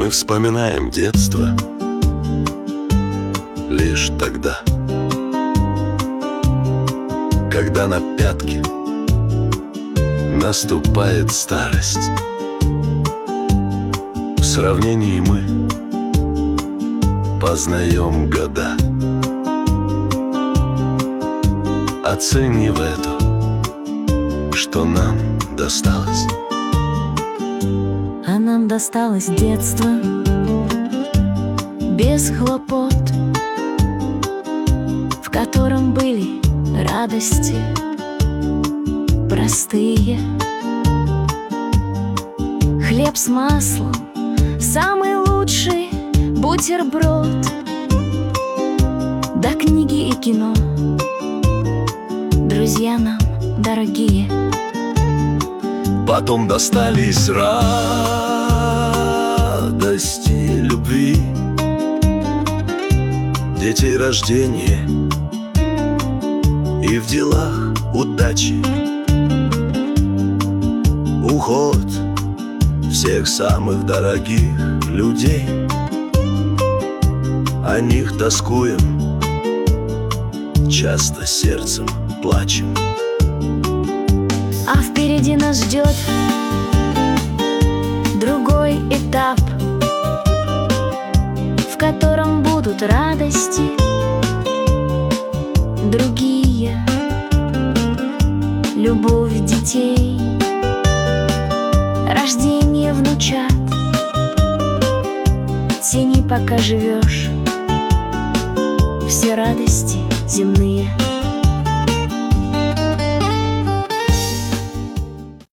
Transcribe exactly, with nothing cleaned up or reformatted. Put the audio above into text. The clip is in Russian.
Мы вспоминаем детство лишь тогда, когда на пятки наступает старость. В сравнении мы познаем года, оценивая то, что нам досталось. А нам досталось детство без хлопот, в котором были радости простые. Хлеб с маслом, самый лучший бутерброд, да книги и кино, друзья нам дорогие. Потом достались радости любви, детей рождения и в делах удачи, уход всех самых дорогих людей. О них тоскуем, часто сердцем плачем. А впереди нас ждет другой этап, в котором будут радости другие, любовь детей, рождение внучат. Цени, пока живешь, все радости земные.